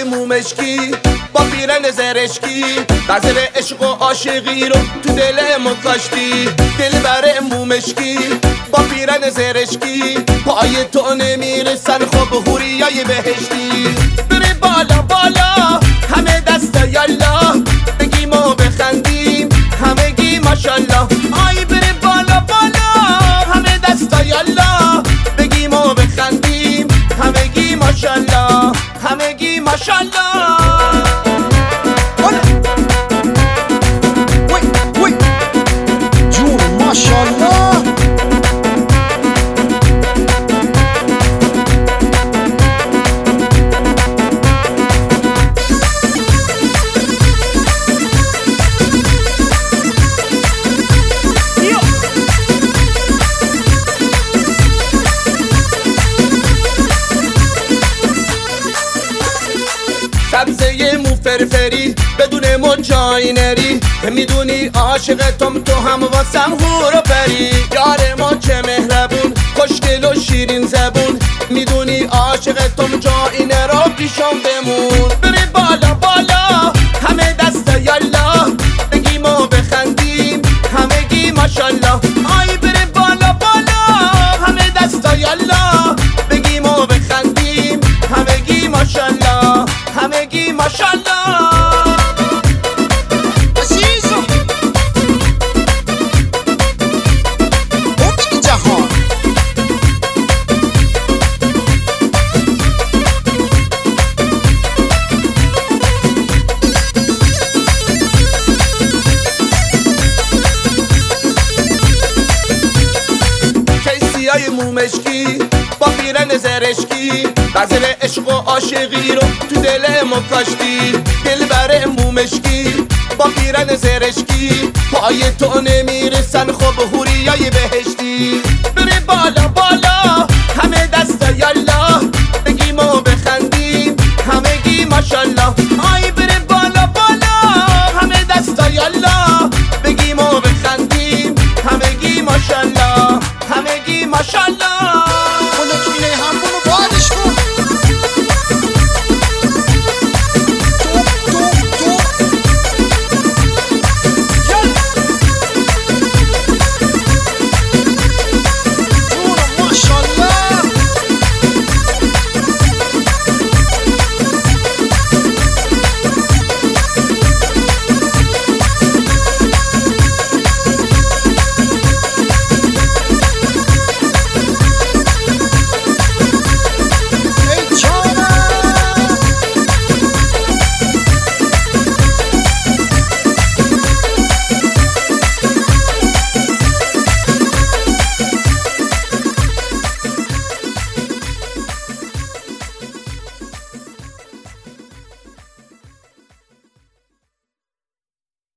مومشکی با پیرن زرشکی غزل عشق و عاشقی رو تو دل ما کاشتی. دلبر مومشکی با پیرن زرشکی پای تو نمیرسن خب حوریای بهشتی. بره بالا بالا همه دستا یالا بگیم و بخندیم همگی ماشالله. آی بره بالا بالا همه دستا یالا بگیم و بخندیم همگی ماشالله همگی ماشالله. جون ماشالله. سبزه مو فرفری بدون مو جایی نری میدونی عاشقتم تو هم واسم هور و پری. یار ما چه مهربون خوشگل و شیرین زبون میدونی عاشقتم جایی نرو پیشم بمون. بره بالا بالا همه دستا یالا بگیم و بخندیم همگی ماشالله. آی بره بالا بالا همه دستا یالا بگیم و بخندیم همگی ماشالله همگی ماشالله. کیسیای مومشکی با پیرن زرشکی غزل عشق و عاشقی رو تو دل ما کاشتی. دلبر مومشکی با پیرن زرشکی پای تو نمیرسن خب حوریای بهشتی. بره بالا بالا